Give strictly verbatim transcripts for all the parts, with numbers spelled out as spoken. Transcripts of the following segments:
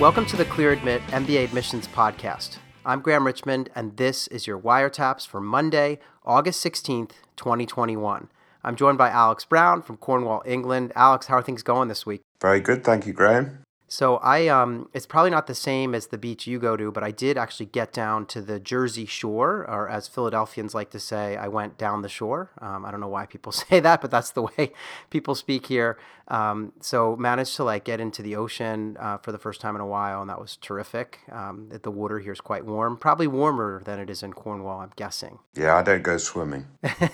Welcome to the ClearAdmit M B A Admissions Podcast. I'm Graham Richmond, and this is your Wiretaps for Monday, August sixteenth, twenty twenty-one. I'm joined by Alex Brown from Cornwall, England. Alex, how are things going this week? Very good, thank you, Graham. So I, um, it's probably not the same as the beach you go to, but I did actually get down to the Jersey Shore, or as Philadelphians like to say, I went down the shore. Um, I don't know why people say that, but that's the way people speak here. Um, so managed to like get into the ocean uh, for the first time in a while, and that was terrific. Um, the water here is quite warm, probably warmer than it is in Cornwall, I'm guessing. Yeah, I don't go swimming.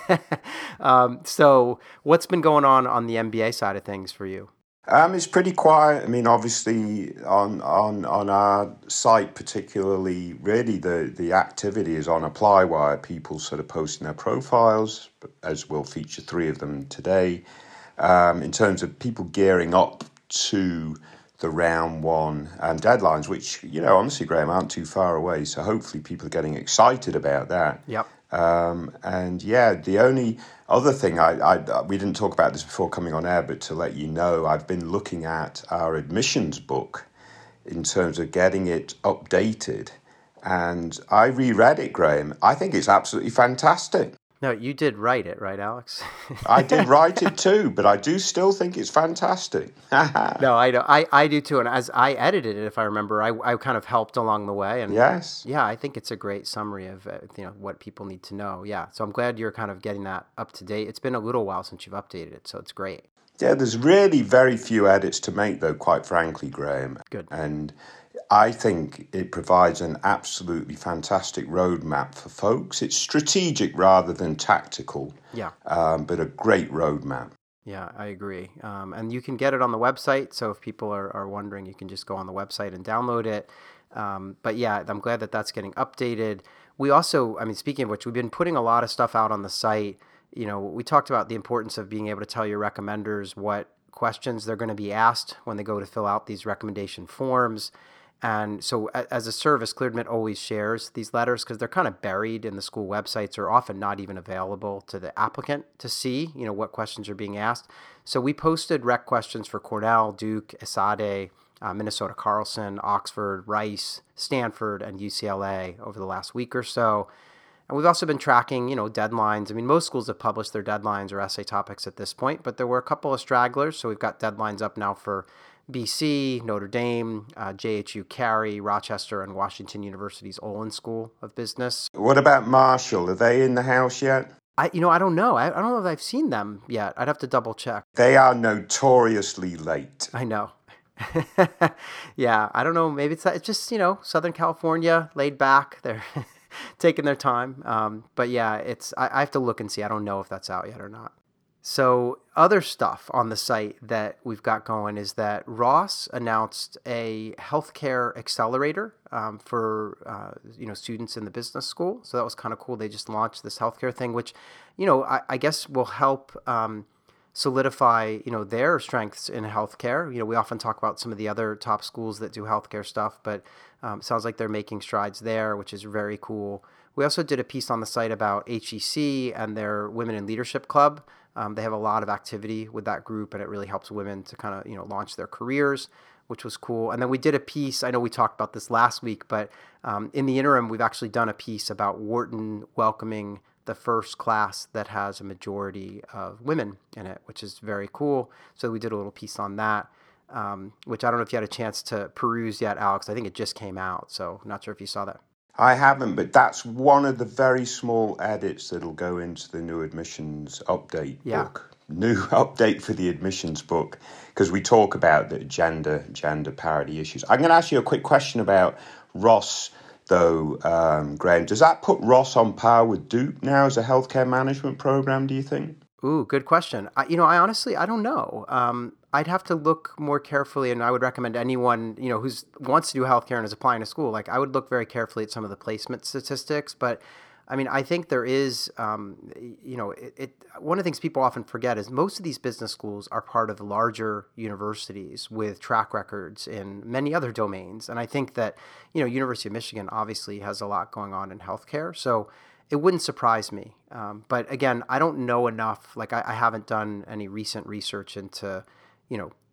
um, so what's been going on on the M B A side of things for you? Um, it's pretty quiet. I mean, obviously, on on on our site, particularly, really the the activity is on Applywire. People sort of posting their profiles, as we'll feature three of them today. Um, in terms of people gearing up to the round one um, deadlines, which, you know, honestly, Graham, aren't too far away. So hopefully people are getting excited about that. Yep. Um, and yeah, the only other thing, I, I we didn't talk about this before coming on air, but to let you know, I've been looking at our admissions book in terms of getting it updated. And I reread it, Graham. I think it's absolutely fantastic. No, you did write it, right, Alex? I did write it too, but I do still think it's fantastic. No, I, do, I I do too. And as I edited it, if I remember, I, I kind of helped along the way. And yes. Yeah, I think it's a great summary of uh, you know what people need to know. Yeah, so I'm glad you're kind of getting that up to date. It's been a little while since you've updated it, so it's great. Yeah, there's really very few edits to make, though, quite frankly, Graham. Good. And I think it provides an absolutely fantastic roadmap for folks. It's strategic rather than tactical. Yeah. Um, but a great roadmap. Yeah, I agree. Um, and you can get it on the website. So if people are, are wondering, you can just go on the website and download it. Um, but yeah, I'm glad that that's getting updated. We also, I mean, speaking of which, we've been putting a lot of stuff out on the site. You know, we talked about the importance of being able to tell your recommenders what questions they're going to be asked when they go to fill out these recommendation forms. And so as a service, ClearAdmit always shares these letters because they're kind of buried in the school websites or often not even available to the applicant to see, you know, what questions are being asked. So we posted rec questions for Cornell, Duke, ESADE, uh, Minnesota Carlson, Oxford, Rice, Stanford, and U C L A over the last week or so. And we've also been tracking, you know, deadlines. I mean, most schools have published their deadlines or essay topics at this point, but there were a couple of stragglers. So we've got deadlines up now for B C, Notre Dame, uh, J H U Cary, Rochester, and Washington University's Olin School of Business. What about Marshall? Are they in the house yet? I, you know, I don't know. I, I don't know if I've seen them yet. I'd have to double check. They are notoriously late. I know. Yeah, I don't know. Maybe it's it's just, you know, Southern California, laid back. They're taking their time. Um, but yeah, it's I, I have to look and see. I don't know if that's out yet or not. So other stuff on the site that we've got going is that Ross announced a healthcare accelerator um, for uh, you know students in the business school. So that was kind of cool. They just launched this healthcare thing, which you know I, I guess will help um, solidify you know their strengths in healthcare. You know we often talk about some of the other top schools that do healthcare stuff, but um, it sounds like they're making strides there, which is very cool. We also did a piece on the site about H E C and their Women in Leadership Club. Um, they have a lot of activity with that group, and it really helps women to kind of, you know, launch their careers, which was cool. And then we did a piece, I know we talked about this last week, but um, in the interim, we've actually done a piece about Wharton welcoming the first class that has a majority of women in it, which is very cool. So we did a little piece on that, um, which I don't know if you had a chance to peruse yet, Alex. I think it just came out, so I'm not sure if you saw that. I haven't, but that's one of the very small edits that'll go into the new admissions update Yeah. book. New update for the admissions book, because we talk about the gender gender parity issues. I'm going to ask you a quick question about Ross, though, um, Graham. Does that put Ross on par with Duke now as a healthcare management program, do you think? Ooh, good question. I, you know, I honestly, I don't know. Um, I'd have to look more carefully, and I would recommend anyone, you know, who's wants to do healthcare and is applying to school, like I would look very carefully at some of the placement statistics. But I mean, I think there is, um, you know, it, it. One of the things people often forget is most of these business schools are part of larger universities with track records in many other domains. And I think that, you know, University of Michigan obviously has a lot going on in healthcare. So it wouldn't surprise me. Um, but again, I don't know enough. Like I, I haven't done any recent research into, you know,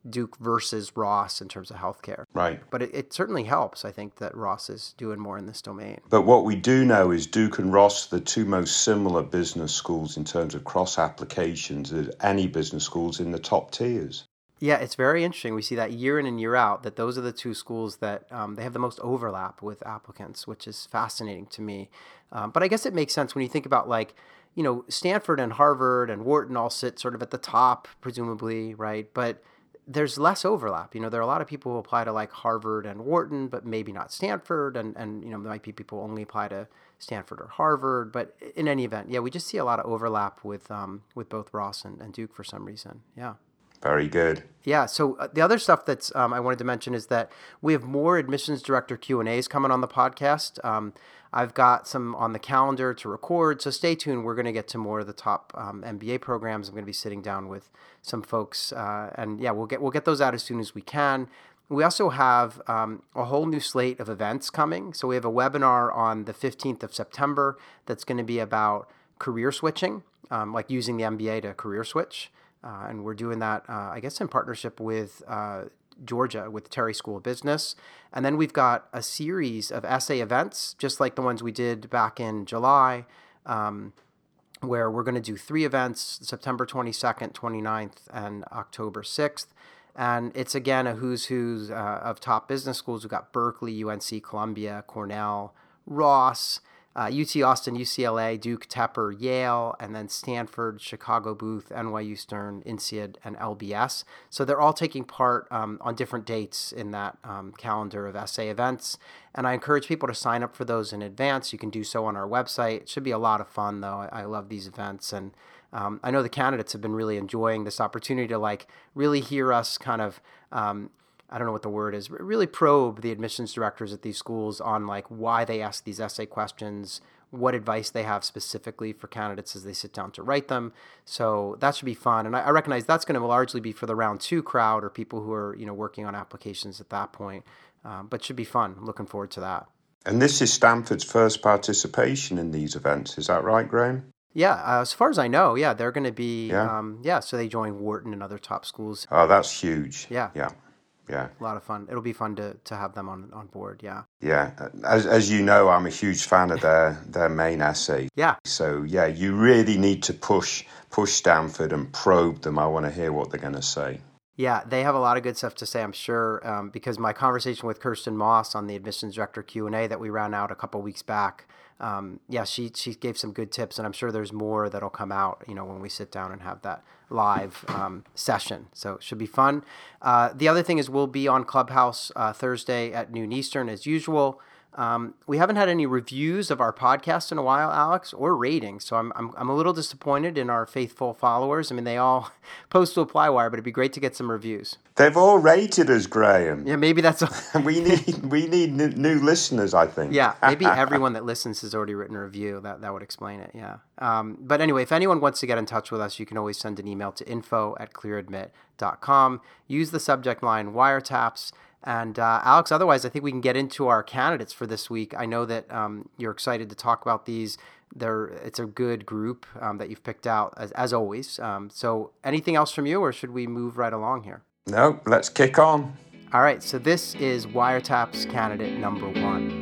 Duke versus Ross in terms of healthcare. Right. But it, it certainly helps, I think, that Ross is doing more in this domain. But what we do know is Duke and Ross are the two most similar business schools in terms of cross applications of any business schools in the top tiers. Yeah, it's very interesting. We see that year in and year out, that those are the two schools that um, they have the most overlap with applicants, which is fascinating to me. Um, but I guess it makes sense when you think about, like, you know, Stanford and Harvard and Wharton all sit sort of at the top, presumably, right? But there's less overlap. You know, there are a lot of people who apply to like Harvard and Wharton, but maybe not Stanford. And, and you know, there might be people who only apply to Stanford or Harvard. But in any event, yeah, we just see a lot of overlap with um, with both Ross and, and Duke for some reason. Yeah. Very good. Yeah. So uh, the other stuff that's um, I wanted to mention is that we have more admissions director Q and A's coming on the podcast. Um, I've got some on the calendar to record, so stay tuned. We're going to get to more of the top um, M B A programs. I'm going to be sitting down with some folks, uh, and yeah, we'll get we'll get those out as soon as we can. We also have um, a whole new slate of events coming. So we have a webinar on the fifteenth of September that's going to be about career switching, um, like using the M B A to career switch. Uh, and we're doing that, uh, I guess, in partnership with uh, Georgia, with Terry School of Business. And then we've got a series of essay events, just like the ones we did back in July, um, where we're going to do three events, September twenty-second, twenty-ninth, and October sixth. And it's, again, a who's who's uh, of top business schools. We've got Berkeley, U N C, Columbia, Cornell, Ross, Uh, U T Austin, U C L A, Duke, Tepper, Yale, and then Stanford, Chicago Booth, N Y U Stern, INSEAD, and L B S. So they're all taking part um, on different dates in that um, calendar of essay events. And I encourage people to sign up for those in advance. You can do so on our website. It should be a lot of fun, though. I, I love these events. And um, I know the candidates have been really enjoying this opportunity to like really hear us kind of um, I don't know what the word is, really probe the admissions directors at these schools on like why they ask these essay questions, what advice they have specifically for candidates as they sit down to write them. So that should be fun. And I, I recognize that's going to largely be for the round two crowd or people who are, you know, working on applications at that point. Um, but should be fun. Looking forward to that. And this is Stanford's first participation in these events. Is that right, Graham? Yeah, uh, as far as I know, yeah, they're going to be, Yeah. Um, yeah, so they join Wharton and other top schools. Oh, that's huge. Yeah. Yeah. Yeah. A lot of fun. It'll be fun to, to have them on, on board. Yeah. Yeah. As as you know, I'm a huge fan of their, their main essay. Yeah. So, yeah, you really need to push push Stanford and probe them. I want to hear what they're going to say. Yeah, they have a lot of good stuff to say, I'm sure, um, because my conversation with Kirsten Moss on the admissions director Q and A that we ran out a couple weeks back, um, yeah, she she gave some good tips, and I'm sure there's more that'll come out, you know, when we sit down and have that live um, session. So it should be fun. Uh, the other thing is we'll be on Clubhouse uh, Thursday at noon Eastern as usual. Um, we haven't had any reviews of our podcast in a while, Alex, or ratings. So I'm, I'm I'm a little disappointed in our faithful followers. I mean, they all post to ApplyWire, but it'd be great to get some reviews. They've all rated us, Graham. Yeah, maybe that's... we need we need n- new listeners, I think. Yeah, maybe everyone that listens has already written a review. That that would explain it, yeah. Um, but anyway, if anyone wants to get in touch with us, you can always send an email to info at clearadmit dot com. Use the subject line wiretaps. And uh, Alex, otherwise, I think we can get into our candidates for this week. I know that um, you're excited to talk about these. They're, it's a good group um, that you've picked out, as, as always. Um, so anything else from you, or should we move right along here? No, let's kick on. All right, so this is Wiretaps candidate number one.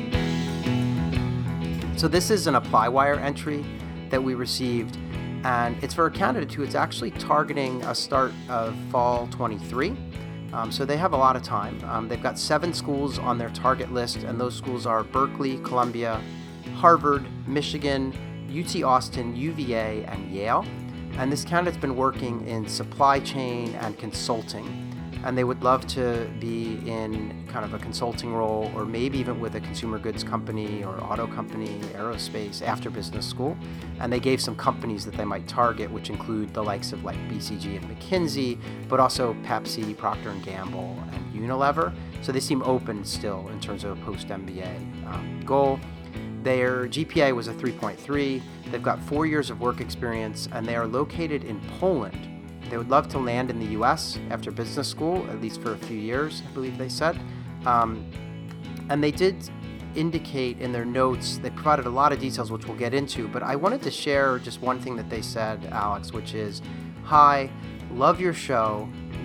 So this is an ApplyWire entry that we received, and it's for a candidate who is actually targeting a start of fall twenty-three. Um, so they have a lot of time. Um, they've got seven schools on their target list, and those schools are Berkeley, Columbia, Harvard, Michigan, U T Austin, U V A, and Yale. And this candidate's been working in supply chain and consulting, and they would love to be in kind of a consulting role, or maybe even with a consumer goods company or auto company, aerospace, after business school. And they gave some companies that they might target, which include the likes of like B C G and McKinsey, but also Pepsi, Procter and Gamble, and Unilever. So they seem open still in terms of a post-M B A um, goal. Their G P A was a three point three. They've got four years of work experience, and they are located in Poland. They would love to land in the U S after business school, at least for a few years, I believe they said. Um, and they did indicate in their notes, they provided a lot of details, which we'll get into, but I wanted to share just one thing that they said, Alex, which is, "Hi, love your show,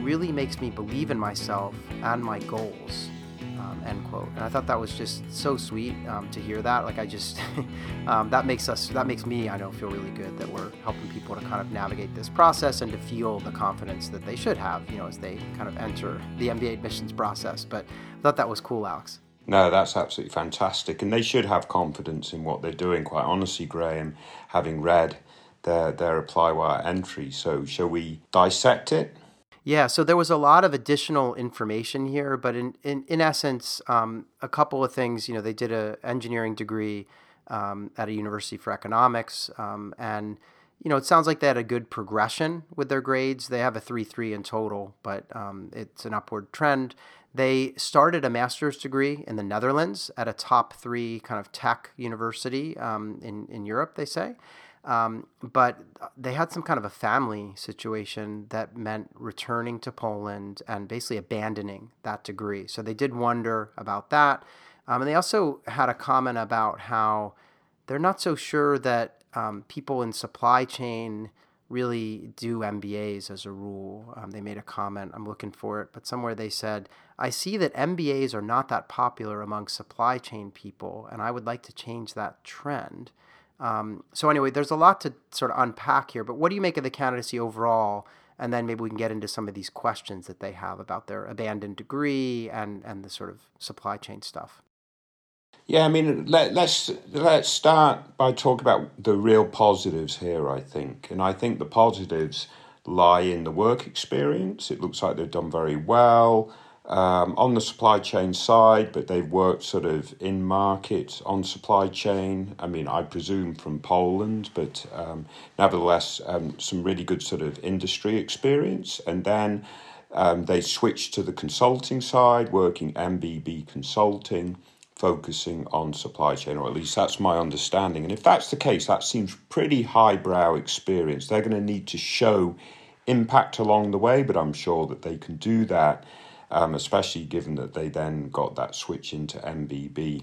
really makes me believe in myself and my goals, um, end quote. And I thought that was just so sweet um, to hear that. Like I just, um, that makes us, that makes me, I know, feel really good that we're helping people to kind of navigate this process and to feel the confidence that they should have, you know, as they kind of enter the M B A admissions process. But I thought that was cool, Alex. No, that's absolutely fantastic. And they should have confidence in what they're doing, quite honestly, Graham, having read their, their ApplyWire entry. So shall we dissect it? Yeah, so there was a lot of additional information here, but in, in, in essence, um, a couple of things. You know, they did an engineering degree um, at a university for economics, um, and, you know, it sounds like they had a good progression with their grades. They have a three three in total, but um, it's an upward trend. They started a master's degree in the Netherlands at a top three kind of tech university um, in, in Europe, they say. Um, but they had some kind of a family situation that meant returning to Poland and basically abandoning that degree. So they did wonder about that. Um, and they also had a comment about how they're not so sure that um, people in supply chain really do M B As as a rule. Um, they made a comment, I'm looking for it, but somewhere they said, I see that M B As are not that popular among supply chain people, and I would like to change that trend. Um, so anyway, there's a lot to sort of unpack here, but what do you make of the candidacy overall? And then maybe we can get into some of these questions that they have about their abandoned degree and, and the sort of supply chain stuff. Yeah, I mean, let, let's let's start by talking about the real positives here, I think. And I think the positives lie in the work experience. It looks like they've done very well. Um, on the supply chain side, but they've worked sort of in market on supply chain. I mean, I presume from Poland, but um, nevertheless, um, some really good sort of industry experience. And then um, they switched to the consulting side, working M B B consulting, focusing on supply chain, or at least that's my understanding. And if that's the case, that seems pretty highbrow experience. They're going to need to show impact along the way, but I'm sure that they can do that. Um, especially given that they then got that switch into M B B.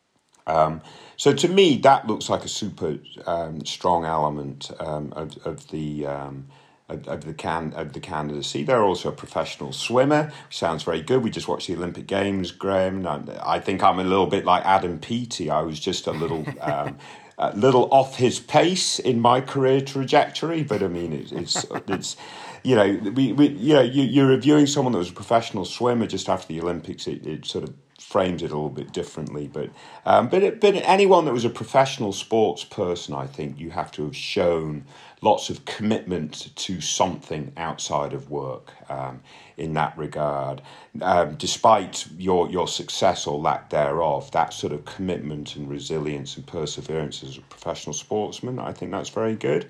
Um, so to me, that looks like a super um, strong element um, of, of the um, of, of the can of the candidacy. They're also a professional swimmer, which sounds very good. We just watched the Olympic Games, Graham. And I think I'm a little bit like Adam Peaty. I was just a little. Um, A little off his pace in my career trajectory, but I mean, it, it's it's you know we, we you know you, you're reviewing someone that was a professional swimmer just after the Olympics. It, it sort of frames it a little bit differently, but um, but it, but anyone that was a professional sports person, I think you have to have shown lots of commitment to something outside of work um, in that regard. Um, despite your your success or lack thereof, that sort of commitment and resilience and perseverance as a professional sportsman, I think that's very good.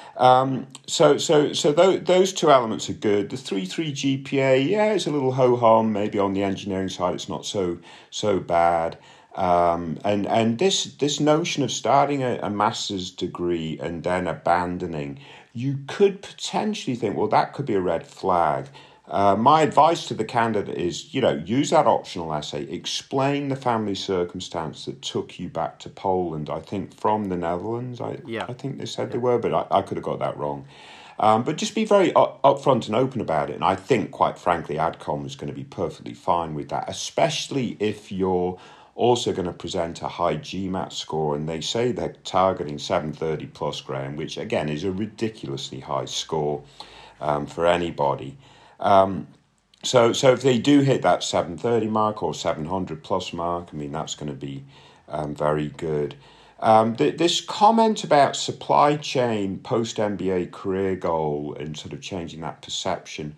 Um, so so so th- those two elements are good. The three three G P A, yeah, it's a little ho-hum. Maybe on the engineering side, it's not so so bad. Um, and and this this notion of starting a, a master's degree and then abandoning, you could potentially think, well, that could be a red flag. Uh, my advice to the candidate is, you know, use that optional essay, explain the family circumstance that took you back to Poland, I think from the Netherlands, I, yeah. I think they said yeah. they were, but I, I could have got that wrong. Um, but just be very up, upfront and open about it. And I think, quite frankly, ADCOM is going to be perfectly fine with that, especially if you're also going to present a high GMAT score, and they say they're targeting seven thirty plus, Graham, which again is a ridiculously high score um, for anybody. Um, so, so if they do hit that seven thirty mark or seven hundred plus mark, I mean that's going to be um, very good. Um, th- this comment about supply chain post M B A career goal and sort of changing that perception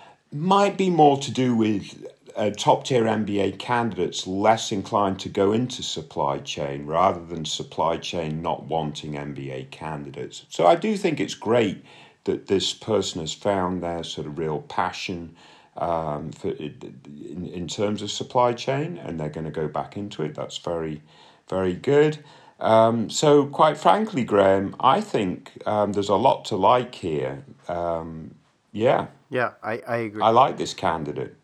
might be more to do with uh, top-tier M B A candidates less inclined to go into supply chain rather than supply chain not wanting M B A candidates. So I do think it's great that this person has found their sort of real passion um, for in, in terms of supply chain, and they're going to go back into it. That's very, very good. Um, so quite frankly, Graham, I think um, there's a lot to like here. Um, yeah. Yeah, I, I agree. I like this candidate.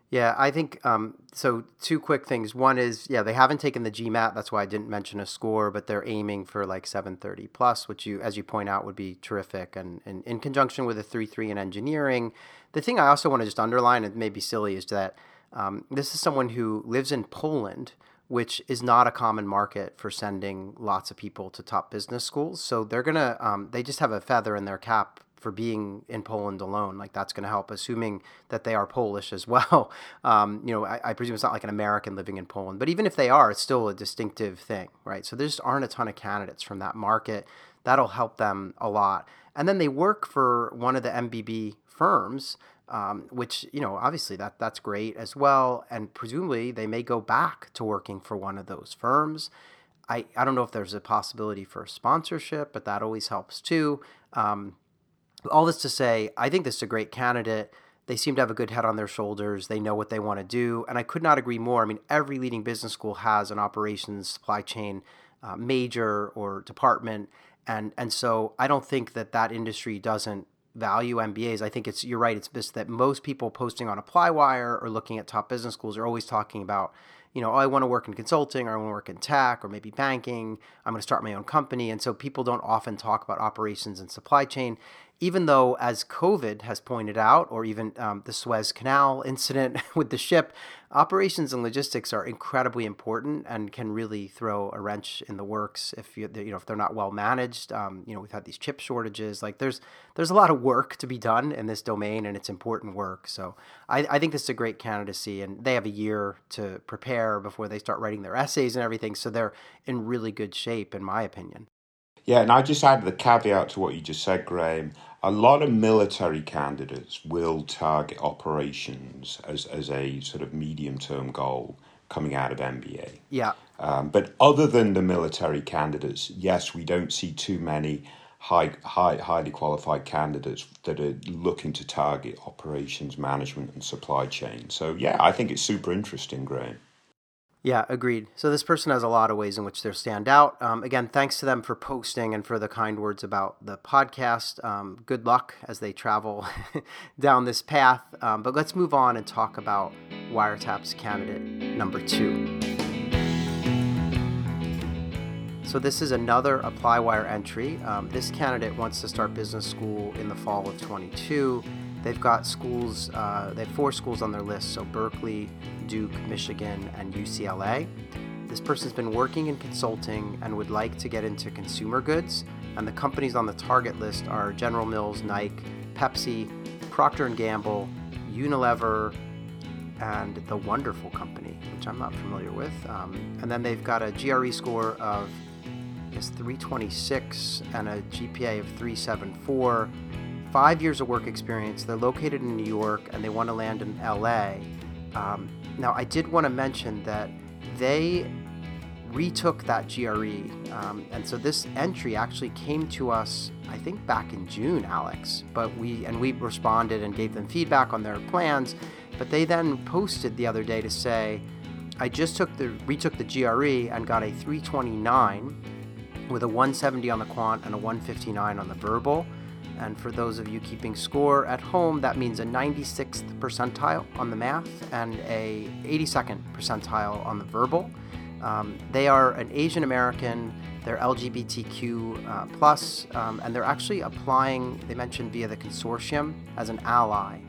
Yeah, I think um, so. Two quick things. One is, yeah, they haven't taken the GMAT. That's why I didn't mention a score, but they're aiming for like seven thirty plus, which you, as you point out, would be terrific. And, and in conjunction with a three three in engineering, the thing I also want to just underline, and maybe silly, is that um, this is someone who lives in Poland, which is not a common market for sending lots of people to top business schools. So they're gonna, um, they just have a feather in their cap for being in Poland alone. Like that's going to help, assuming that they are Polish as well. Um, you know, I, I presume it's not like an American living in Poland, but even if they are, it's still a distinctive thing, right? So there just aren't a ton of candidates from that market. That'll help them a lot. And then they work for one of the M B B firms, um, which, you know, obviously that that's great as well. And presumably they may go back to working for one of those firms. I, I don't know if there's a possibility for sponsorship, but that always helps too. Um, All this to say, I think this is a great candidate. They seem to have a good head on their shoulders. They know what they want to do. And I could not agree more. I mean, every leading business school has an operations supply chain uh, major or department. And, and so I don't think that that industry doesn't value M B As. I think it's, you're right, it's just that most people posting on ApplyWire or looking at top business schools are always talking about, you know, oh, I want to work in consulting, or I want to work in tech, or maybe banking. I'm going to start my own company. And so people don't often talk about operations and supply chain, even though, as COVID has pointed out, or even um, the Suez Canal incident with the ship, operations and logistics are incredibly important and can really throw a wrench in the works if you, you know, if they're not well managed. Um, you know, we've had these chip shortages. Like there's there's a lot of work to be done in this domain, and it's important work. So I, I think this is a great candidacy, and they have a year to prepare before they start writing their essays and everything. So they're in really good shape, in my opinion. Yeah, and I just add the caveat to what you just said, Graham. A lot of military candidates will target operations as, as a sort of medium-term goal coming out of M B A. Yeah. Um, but other than the military candidates, yes, we don't see too many high, high, highly qualified candidates that are looking to target operations management and supply chain. So, yeah, I think it's super interesting, Graham. Yeah, agreed. So this person has a lot of ways in which they stand out. Um, again, thanks to them for posting and for the kind words about the podcast. Um, good luck as they travel down this path. Um, but let's move on and talk about Wiretap's candidate number two. So this is another ApplyWire entry. Um, this candidate wants to start business school in the fall of twenty-two. They've got schools, uh, they have four schools on their list, so Berkeley, Duke, Michigan, and U C L A. This person's been working in consulting and would like to get into consumer goods, and the companies on the target list are General Mills, Nike, Pepsi, Procter and Gamble, Unilever, and The Wonderful Company, which I'm not familiar with. Um, and then they've got a G R E score of, I guess, three twenty-six and a G P A of three seventy-four. Five years of work experience. They're located in New York and they want to land in L A. Um, now, I did want to mention that they retook that G R E. Um, and so this entry actually came to us, I think, back in June, Alex. But we and we responded and gave them feedback on their plans. But they then posted the other day to say, I just took the retook the G R E and got a three twenty-nine with a one seventy on the quant and a one fifty-nine on the verbal. And for those of you keeping score at home, that means a ninety-sixth percentile on the math and a eighty-second percentile on the verbal. Um, they are an Asian American, they're L G B T Q uh, plus, um, and they're actually applying, they mentioned via the consortium, as an ally.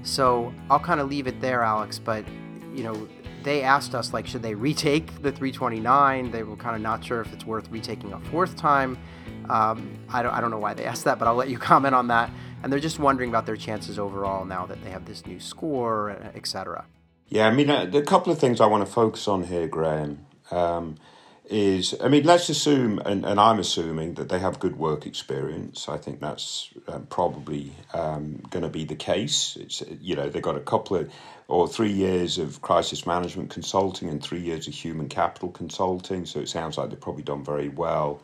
So I'll kind of leave it there, Alex, but you know, they asked us, like, should they retake the three twenty-nine? They were kind of not sure if it's worth retaking a fourth time. Um, I don't I don't know why they asked that, but I'll let you comment on that. And they're just wondering about their chances overall now that they have this new score, et cetera. Yeah, I mean, uh, a couple of things I want to focus on here, Graham, um, is, I mean, let's assume, and, and I'm assuming, that they have good work experience. I think that's um, probably um, going to be the case. It's, you know, they've got a couple of, or three years of crisis management consulting and three years of human capital consulting. So it sounds like they've probably done very well.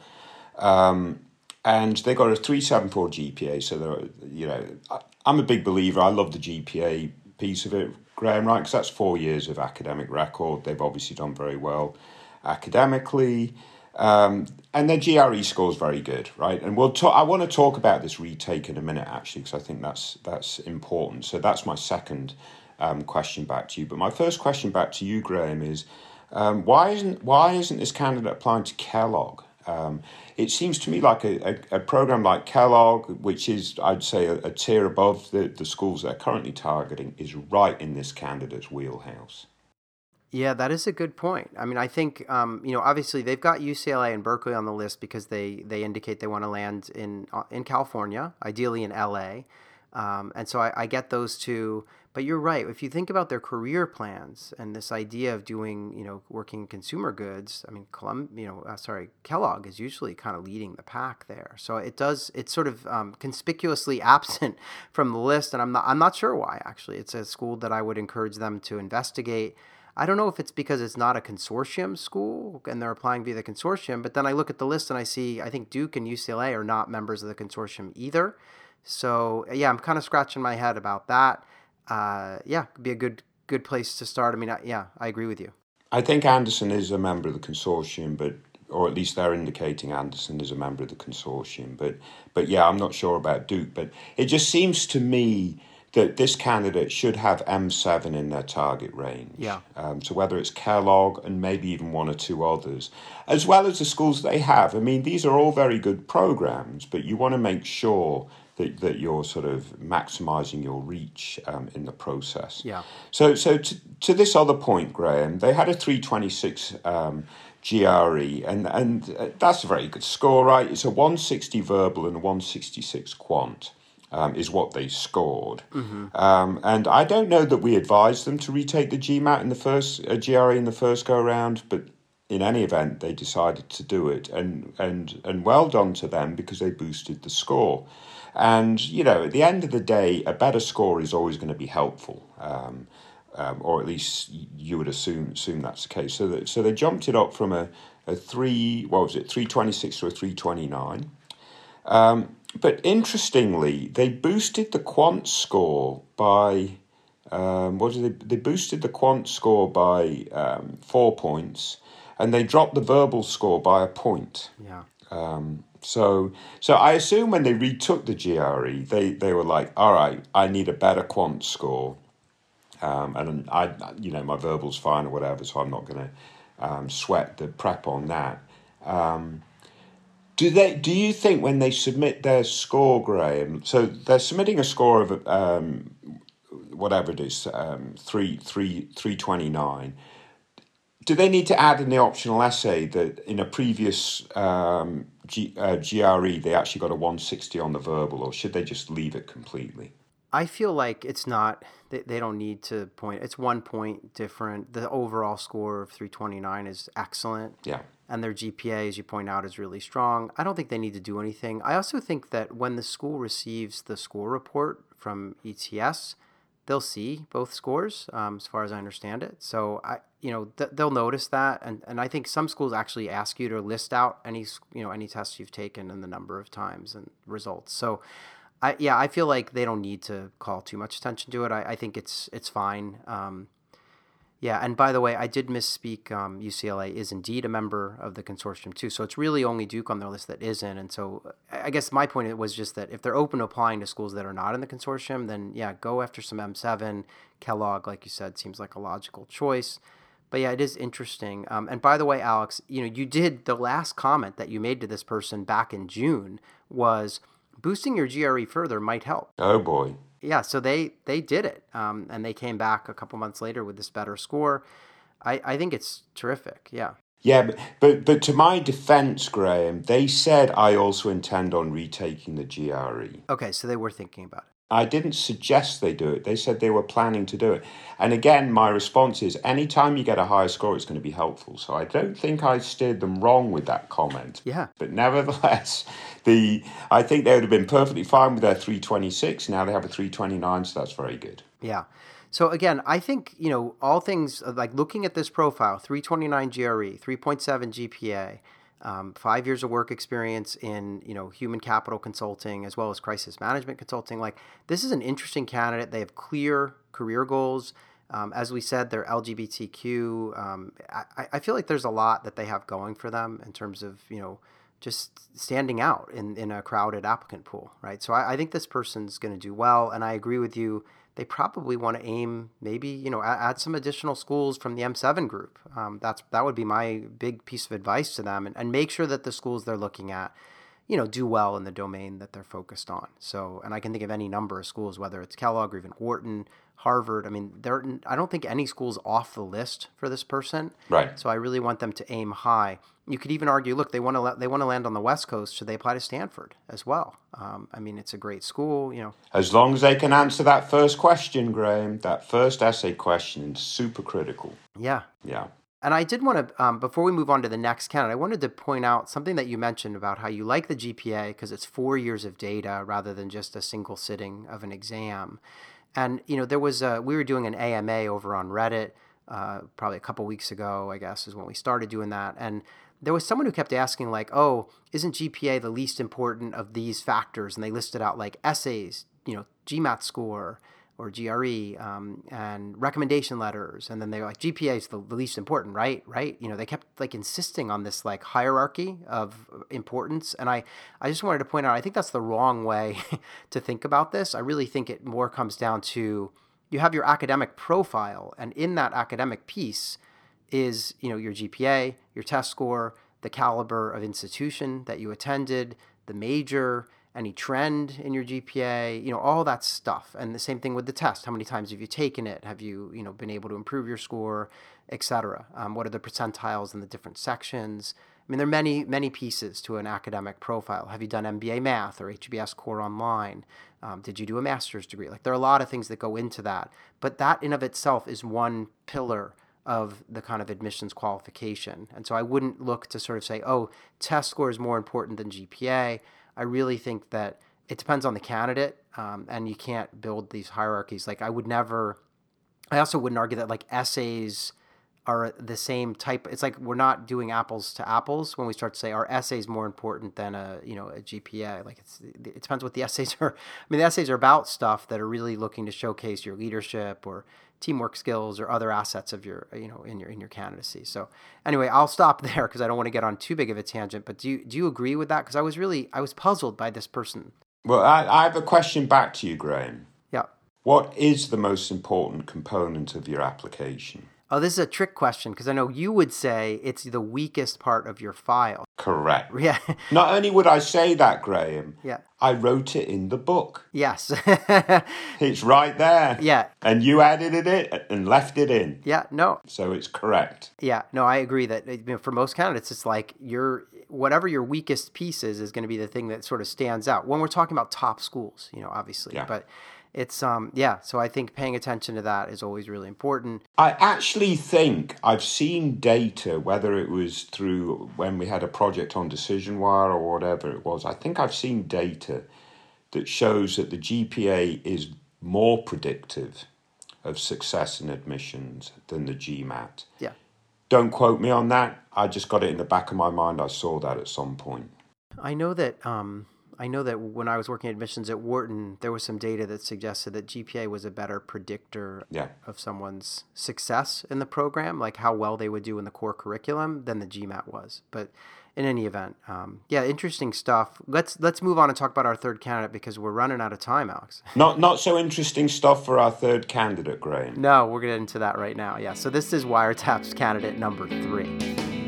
Um, and they got a three seventy-four G P A, so they're, you know, I, I'm a big believer. I love the G P A piece of it, Graham, right? Because that's four years of academic record. They've obviously done very well academically, um, and their G R E score is very good, right? And we'll talk. I want to talk about this retake in a minute, actually, because I think that's that's important. So that's my second um, question back to you. But my first question back to you, Graham, is um, why isn't why isn't this candidate applying to Kellogg? Um, it seems to me like a, a, a program like Kellogg, which is, I'd say, a, a tier above the, the schools they're currently targeting, is right in this candidate's wheelhouse. Yeah, that is a good point. I mean, I think, um, you know, obviously they've got U C L A and Berkeley on the list because they, they indicate they want to land in uh, in California, ideally in L A. Um, and so I, I get those two. But you're right. If you think about their career plans and this idea of doing, you know, working in consumer goods, I mean, Colum, you know, uh, sorry, Kellogg is usually kind of leading the pack there. So it does, it's sort of um, conspicuously absent from the list. And I'm not, I'm not sure why, actually. It's a school that I would encourage them to investigate. I don't know if it's because it's not a consortium school and they're applying via the consortium, but then I look at the list and I see, I think Duke and U C L A are not members of the consortium either. So yeah, I'm kind of scratching my head about that. Uh, yeah, could be a good good place to start. I mean, I, yeah, I agree with you. I think Anderson is a member of the consortium, but or at least they're indicating Anderson is a member of the consortium. But but yeah, I'm not sure about Duke. But it just seems to me that this candidate should have M seven in their target range. Yeah. Um, so whether it's Kellogg and maybe even one or two others, as well as the schools they have. I mean, these are all very good programs, but you want to make sure that, that you're sort of maximizing your reach um, in the process. Yeah. So so to, to this other point, Graham, they had a three twenty-six um, G R E, and, and that's a very good score, right? It's a one sixty verbal and a one sixty-six quant. Um, is what they scored. Mm-hmm. Um, and I don't know that we advised them to retake the GMAT in the first, uh, G R E in the first go-round, but in any event, they decided to do it. And, and, and well done to them because they boosted the score. And, you know, at the end of the day, a better score is always going to be helpful. Um, um, or at least you would assume assume that's the case. So, that, so they jumped it up from a, a three, what was it, three twenty-six to a three twenty-nine. Um, but interestingly, they boosted the quant score by, um, what did they, they boosted the quant score by um, four points, and they dropped the verbal score by a point. Yeah. Um, so, so I assume when they retook the G R E, they, they were like, all right, I need a better quant score, um, and I, you know, my verbal's fine or whatever, so I'm not going to um, sweat the prep on that. Um, Do they? Do you think when they submit their score, Graham? So they're submitting a score of um, whatever it is, um, three three three twenty nine. Do they need to add in the optional essay that in a previous um, G, uh, G R E they actually got a one sixty on the verbal, or should they just leave it completely? I feel like it's not, they, they don't need to point, it's one point different. The overall score of three twenty-nine is excellent. Yeah. And their G P A, as you point out, is really strong. I don't think they need to do anything. I also think that when the school receives the score report from E T S, they'll see both scores, um, as far as I understand it. So I, you know, th- they'll notice that, and, and I think some schools actually ask you to list out any, you know, any tests you've taken and the number of times and results. So, I yeah, I feel like they don't need to call too much attention to it. I, I think it's it's fine. Um, Yeah, and by the way, I did misspeak. Um, U C L A is indeed a member of the consortium too, so it's really only Duke on their list that isn't. And so, I guess my point was just that if they're open to applying to schools that are not in the consortium, then yeah, go after some M seven. Kellogg, like you said, seems like a logical choice. But yeah, it is interesting. Um, and by the way, Alex, you know, you did the last comment that you made to this person back in June was boosting your G R E further might help. Oh boy. Yeah, so they they did it, um, and they came back a couple months later with this better score. I, I think it's terrific. Yeah. Yeah, but, but but to my defense, Graham, they said I also intend on retaking the G R E. Okay, so they were thinking about it. I didn't suggest they do it. They said they were planning to do it. And again, my response is anytime you get a higher score, it's going to be helpful. So I don't think I steered them wrong with that comment. Yeah. But nevertheless, the I think they would have been perfectly fine with their three twenty-six. Now they have a three twenty-nine, so that's very good. Yeah. So again, I think, you know, all things like looking at this profile, three twenty-nine G R E, three point seven G P A, Um, five years of work experience in, you know, human capital consulting as well as crisis management consulting. Like, this is an interesting candidate. They have clear career goals. Um, as we said, they're L G B T Q. Um, I, I feel like there's a lot that they have going for them in terms of, you know, just standing out in, in a crowded applicant pool, right? So I, I think this person's going to do well. And I agree with you they probably want to aim maybe, you know, add, add some additional schools from the M seven group. Um, that's that would be my big piece of advice to them, and, and make sure that the schools they're looking at, you know, do well in the domain that they're focused on. So, and I can think of any number of schools, whether it's Kellogg or even Wharton, Harvard. I mean, there, I don't think any school's off the list for this person. Right. So I really want them to aim high. You could even argue, look, they want to they want to land on the West Coast, should they apply to Stanford as well? Um, I mean, it's a great school, you know. As long as they can answer that first question, Graham, that first essay question is super critical. Yeah. Yeah. And I did want to, um, before we move on to the next candidate, I wanted to point out something that you mentioned about how you like the G P A because it's four years of data rather than just a single sitting of an exam. And, you know, there was a, we were doing an A M A over on Reddit uh, probably a couple weeks ago, I guess, is when we started doing that. And there was someone who kept asking, like, oh, isn't G P A the least important of these factors? And they listed out, like, essays, you know, GMAT score or G R E um, and recommendation letters. And then they were like, G P A is the, the least important, right? Right? You know, they kept, like, insisting on this, like, hierarchy of importance. And I, I just wanted to point out, I think that's the wrong way to think about this. I really think it more comes down to you have your academic profile, and in that academic piece is, you know, your G P A, your test score, the caliber of institution that you attended, the major, any trend in your G P A, you know, all that stuff. And the same thing with the test. How many times have you taken it? Have you, you know, been able to improve your score, et cetera? Um, what are the percentiles in the different sections? I mean, there are many, many pieces to an academic profile. Have you done M B A Math or H B S Core Online? Um, did you do a master's degree? Like, there are a lot of things that go into that. But that in of itself is one pillar of the kind of admissions qualification. And so I wouldn't look to sort of say, oh, test score is more important than G P A. I really think that it depends on the candidate, um, and you can't build these hierarchies. Like, I would never, I also wouldn't argue that, like, essays are the same type. It's like we're not doing apples to apples when we start to say are essays more important than a, you know, a G P A. Like, it's, it depends what the essays are. I mean, the essays are about stuff that are really looking to showcase your leadership or teamwork skills or other assets of your, you know, in your in your candidacy. So anyway, I'll stop there because I don't want to get on too big of a tangent. But do you do you agree with that? Because I was really I was puzzled by this person. Well, I, I have a question back to you, Graham. Yeah. What is the most important component of your application? Oh, this is a trick question because I know you would say it's the weakest part of your file. Correct. Yeah. Not only would I say that, Graham, yeah. I wrote it in the book. Yes. It's right there. Yeah. And you edited it and left it in. Yeah, no. So it's correct. Yeah, no, I agree that, you know, for most candidates, it's like your whatever your weakest piece is, is going to be the thing that sort of stands out when we're talking about top schools, you know, obviously. Yeah. But it's, um, yeah, so I think paying attention to that is always really important. I actually think I've seen data, whether it was through when we had a project on DecisionWire or whatever it was, I think I've seen data that shows that the G P A is more predictive of success in admissions than the GMAT. Yeah. Don't quote me on that. I just got it in the back of my mind. I saw that at some point. I know that um, I know that when I was working admissions at Wharton, there was some data that suggested that G P A was a better predictor yeah. of someone's success in the program, like how well they would do in the core curriculum, than the GMAT was. But in any event, um, yeah, interesting stuff. Let's let's move on and talk about our third candidate because we're running out of time, Alex. Not not so interesting stuff for our third candidate, Graham. No, we're getting into that right now. Yeah, so this is Wiretap's candidate number three.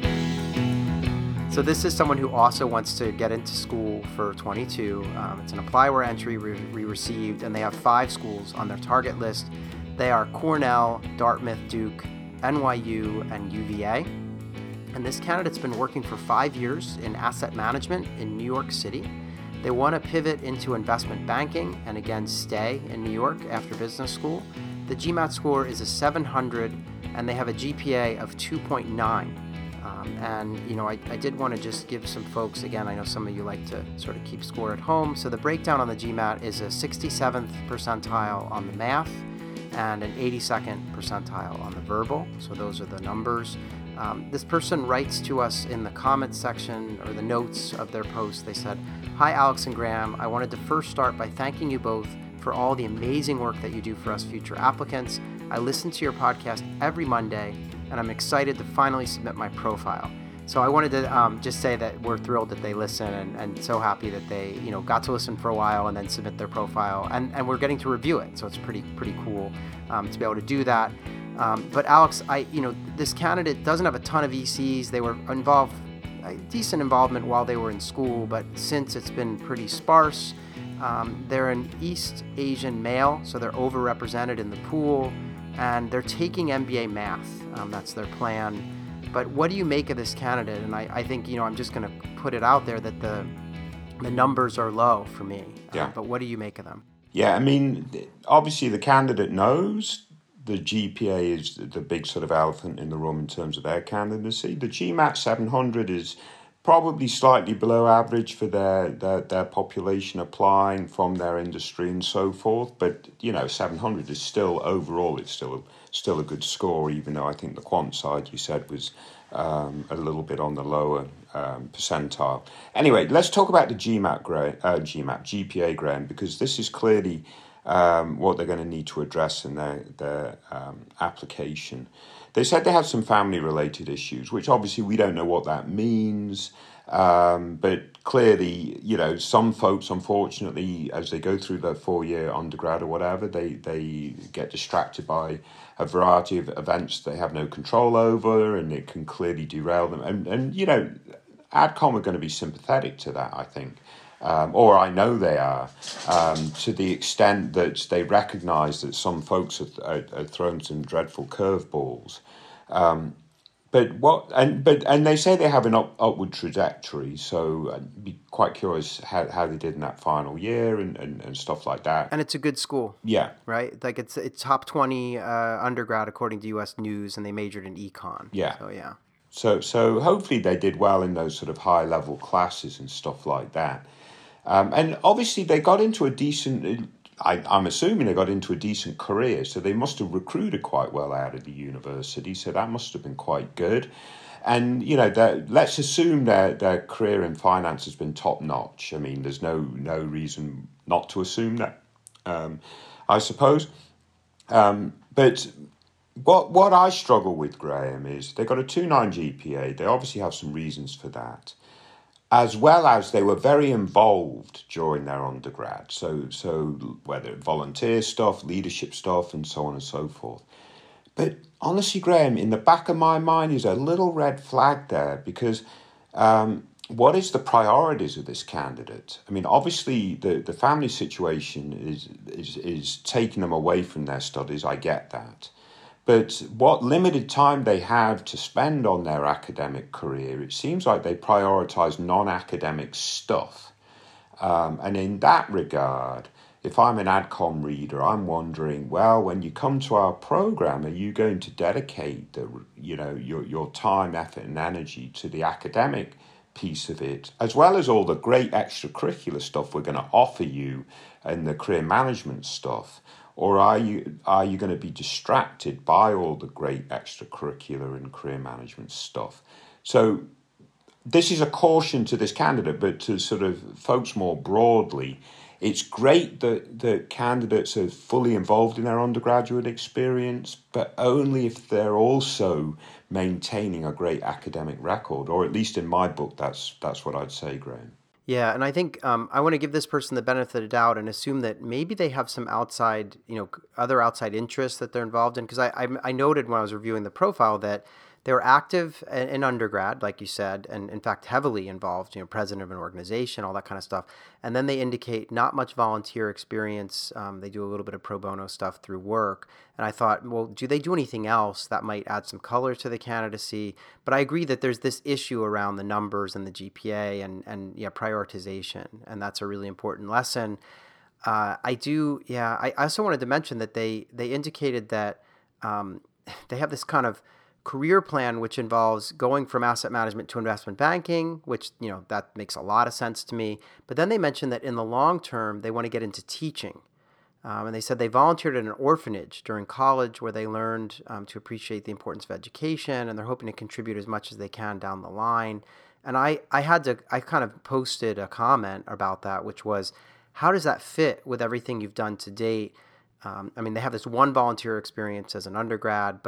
So this is someone who also wants to get into school for twenty-two. Um, it's an apply-where entry we re- received, and they have five schools on their target list. They are Cornell, Dartmouth, Duke, N Y U, and U V A. And this candidate's been working for five years in asset management in New York City. They want to pivot into investment banking and again stay in New York after business school. The GMAT score is a seven hundred, and they have a G P A of two point nine. Um, and, you know, I, I did want to just give some folks, again, I know some of you like to sort of keep score at home. So the breakdown on the GMAT is a sixty-seventh percentile on the math and an eighty-second percentile on the verbal. So those are the numbers. Um, this person writes to us in the comments section or the notes of their post. They said, "Hi, Alex and Graham. I wanted to first start by thanking you both for all the amazing work that you do for us future applicants. I listen to your podcast every Monday, and I'm excited to finally submit my profile. So I wanted to um, just say that we're thrilled that they listen, and, and so happy that they, you know, got to listen for a while and then submit their profile, and, and we're getting to review it. So it's pretty pretty cool um, to be able to do that. Um, but Alex, I you know this candidate doesn't have a ton of V Cs. They were involved, a decent involvement while they were in school, but since it's been pretty sparse. Um, they're an East Asian male, so they're overrepresented in the pool, and they're taking M B A math. Um, that's their plan. But what do you make of this candidate? And I, I think, you know, I'm just going to put it out there that the the numbers are low for me. Yeah. Um, but what do you make of them? Yeah, I mean, obviously the candidate knows the G P A is the big sort of elephant in the room in terms of their candidacy. The GMAT seven hundred is probably slightly below average for their, their, their population applying from their industry and so forth. But, you know, seven hundred is still, overall, it's still still a good score, even though I think the quant side, you said, was um, a little bit on the lower um, percentile. Anyway, let's talk about the GMAT, Gra- uh, GMAT, G P A, Graham, because this is clearly um, what they're going to need to address in their, their um, application. They said they have some family-related issues, which obviously we don't know what that means. Um, but clearly, you know, some folks, unfortunately, as they go through their four-year undergrad or whatever, they, they get distracted by a variety of events they have no control over, and it can clearly derail them. And, and you know, AdCom are going to be sympathetic to that, I think. Um, or I know they are, um, to the extent that they recognise that some folks have, are, are thrown some dreadful curveballs. Um, but what and but and they say they have an up, upward trajectory. So I'd be quite curious how, how they did in that final year and, and, and stuff like that. And it's a good school. Yeah, right. Like it's it's top twenty uh, undergrad according to U S News, and they majored in econ. Yeah. So yeah. So so hopefully they did well in those sort of high level classes and stuff like that. Um, and obviously they got into a decent, I, I'm assuming they got into a decent career, so they must have recruited quite well out of the university, so that must have been quite good. And, you know, let's assume their, their career in finance has been top-notch. I mean, there's no no reason not to assume that, um, I suppose. Um, but what what I struggle with, Graham, is they got a two point nine G P A. They obviously have some reasons for that, as well as they were very involved during their undergrad. So, so whether volunteer stuff, leadership stuff, and so on and so forth. But honestly, Graham, in the back of my mind is a little red flag there, because um, what is the priorities of this candidate? I mean, obviously, the, the family situation is, is is taking them away from their studies. I get that. But what limited time they have to spend on their academic career, it seems like they prioritize non-academic stuff. Um, and in that regard, if I'm an AdCom reader, I'm wondering, well, when you come to our program, are you going to dedicate the, you know, your, your time, effort, and energy to the academic piece of it, as well as all the great extracurricular stuff we're going to offer you and the career management stuff? Or are you are you going to be distracted by all the great extracurricular and career management stuff? So this is a caution to this candidate, but to sort of folks more broadly, it's great that, that candidates are fully involved in their undergraduate experience, but only if they're also maintaining a great academic record, or at least in my book, that's that's what I'd say, Graham. Yeah, and I think um, I want to give this person the benefit of the doubt and assume that maybe they have some outside, you know, other outside interests that they're involved in. Because I, I I noted when I was reviewing the profile that they were active in, in undergrad, like you said, and in fact heavily involved, you know, president of an organization, all that kind of stuff. And then they indicate not much volunteer experience. Um, they do a little bit of pro bono stuff through work. And I thought, well, do they do anything else that might add some color to the candidacy? But I agree that there's this issue around the numbers and the G P A and, and yeah, prioritization. And that's a really important lesson. Uh, I do, yeah, I also wanted to mention that they, they indicated that um, they have this kind of career plan which involves going from asset management to investment banking, which, you know, that makes a lot of sense to me. But then they mentioned that in the long term, they want to get into teaching. Um, and they said they volunteered at an orphanage during college where they learned um, to appreciate the importance of education, and they're hoping to contribute as much as they can down the line. And I, I had to, I kind of posted a comment about that, which was, how does that fit with everything you've done to date? Um, I mean, they have this one volunteer experience as an undergrad, but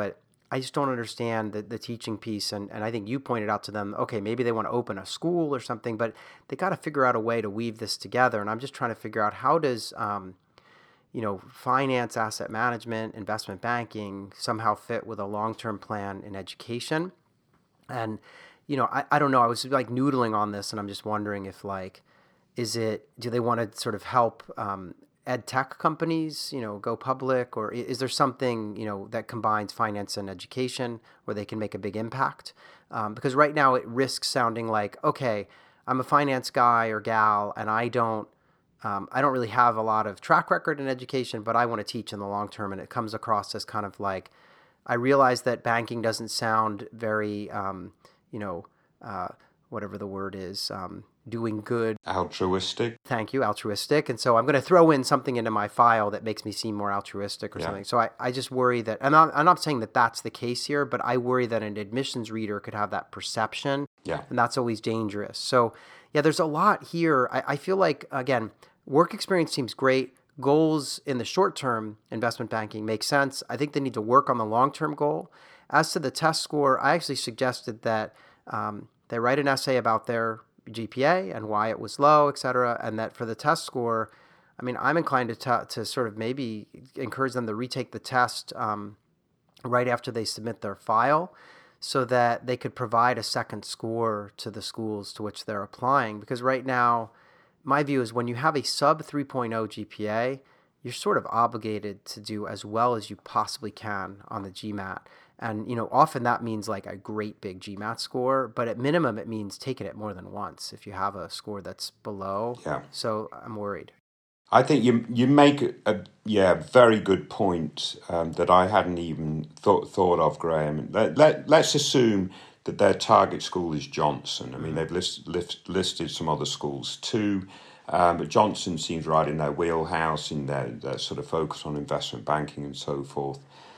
I just don't understand the, the teaching piece. And, and I think you pointed out to them, okay, maybe they want to open a school or something, but they got to figure out a way to weave this together. And I'm just trying to figure out how does, um, you know, finance, asset management, investment banking somehow fit with a long-term plan in education. And, you know, I, I don't know. I was like noodling on this, and I'm just wondering if like, is it, do they want to sort of help um, ed tech companies, you know, go public, or is there something, you know, that combines finance and education where they can make a big impact? Um, because right now it risks sounding like, okay, I'm a finance guy or gal, and I don't, um, I don't really have a lot of track record in education, but I want to teach in the long term, and it comes across as kind of like, I realize that banking doesn't sound very, um, you know, uh, whatever the word is, um, doing good. Altruistic. Thank you, altruistic. And so I'm going to throw in something into my file that makes me seem more altruistic or Yeah. something. So I, I just worry that, and I'm, I'm not saying that that's the case here, but I worry that an admissions reader could have that perception. Yeah. And that's always dangerous. So yeah, there's a lot here. I, I feel like, again, work experience seems great. Goals in the short term, investment banking makes sense. I think they need to work on the long-term goal. As to the test score, I actually suggested that um, they write an essay about their G P A and why it was low, et cetera, and that for the test score, I mean, I'm inclined to t- to sort of maybe encourage them to retake the test um, right after they submit their file, so that they could provide a second score to the schools to which they're applying. Because right now, my view is when you have a sub three point oh G P A, you're sort of obligated to do as well as you possibly can on the GMAT. And, you know, often that means like a great big GMAT score, but at minimum it means taking it more than once if you have a score that's below. Yeah. So I'm worried. I think you you make a, a yeah very good point um, that I hadn't even thought thought of, Graham. Let, let let's assume that their target school is Johnson. I mean, they've list, list, listed some other schools too, um, but Johnson seems right in their wheelhouse in their, their sort of focus on investment banking and so forth.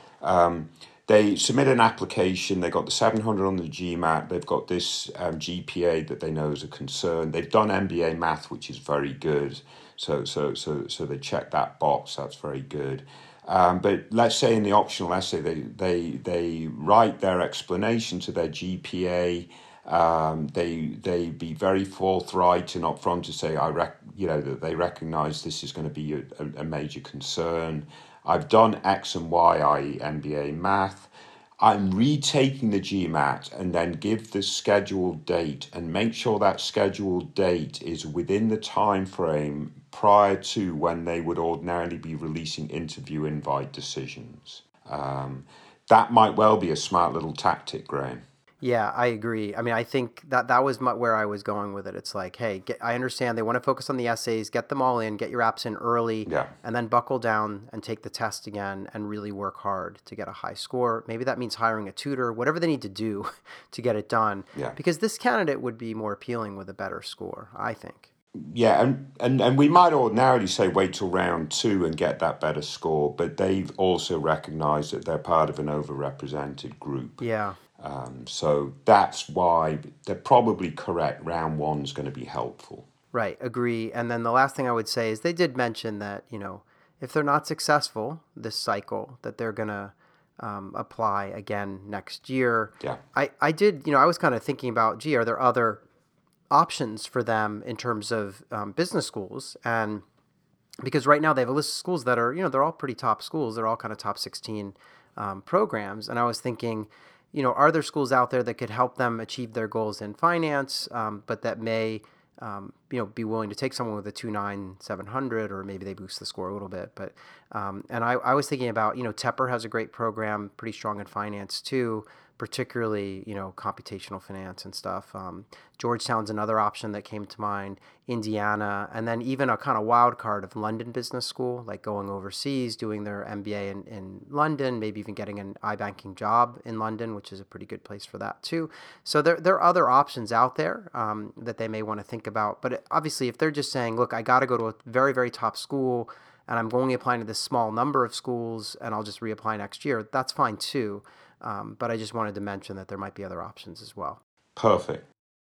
Um, they submit an application. They got the seven hundred on the GMAT. They've got this um, G P A that they know is a concern. They've done M B A math, which is very good. So so so so they check that box. That's very good. Um, but let's say in the optional essay they they they write their explanation to their G P A. Um, they they be very forthright and upfront to say I rec- you know that they recognise this is going to be a, a, a major concern. I've done X and Y, that is M B A math. I'm retaking the GMAT, and then give the scheduled date and make sure that scheduled date is within the time frame prior to when they would ordinarily be releasing interview invite decisions. Um, that might well be a smart little tactic, Graham. Yeah, I agree. I mean, I think that that was my, where I was going with it. It's like, hey, get, I understand they want to focus on the essays, get them all in, get your apps in early, Yeah. and then buckle down and take the test again and really work hard to get a high score. Maybe that means hiring a tutor, whatever they need to do to get it done. Yeah. Because this candidate would be more appealing with a better score, I think. Yeah, and, and, and we might ordinarily say wait till round two and get that better score, but they've also recognised that they're part of an overrepresented group. Yeah. Um, so that's why they're probably correct. Round one's going to be helpful. Right, agree. And then the last thing I would say is they did mention that, you know, if they're not successful this cycle, that they're going to um, apply again next year. Yeah. I, I did, you know, I was kind of thinking about, gee, are there other options for them in terms of um, business schools? And because right now they have a list of schools that are, you know, they're all pretty top schools. They're all kind of top sixteen um, programs. And I was thinking, you know, are there schools out there that could help them achieve their goals in finance, um, but that may, um, you know, be willing to take someone with a two nine seven hundred, or maybe they boost the score a little bit. But um, and I, I was thinking about, you know, Tepper has a great program, pretty strong in finance too, particularly, you know, computational finance and stuff. Um, Georgetown's another option that came to mind, Indiana, and then even a kind of wild card of London Business School, like going overseas, doing their M B A in, in London, maybe even getting an iBanking job in London, which is a pretty good place for that too. So there, there are other options out there um, that they may want to think about. But obviously, if they're just saying, look, I got to go to a very, very top school, and I'm only applying to this small number of schools, and I'll just reapply next year, that's fine too. Um, but I just wanted to mention that there might be other options as well. Perfect.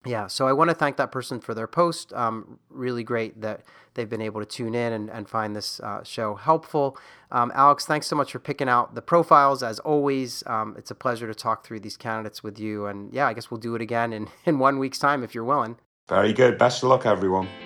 Yeah, so I want to thank that person for their post. Um, really great that they've been able to tune in and, and find this uh, show helpful. Um, Alex, thanks so much for picking out the profiles. As always, um, it's a pleasure to talk through these candidates with you. And yeah, I guess we'll do it again in, in one week's time if you're willing. Very good. Best of luck, everyone.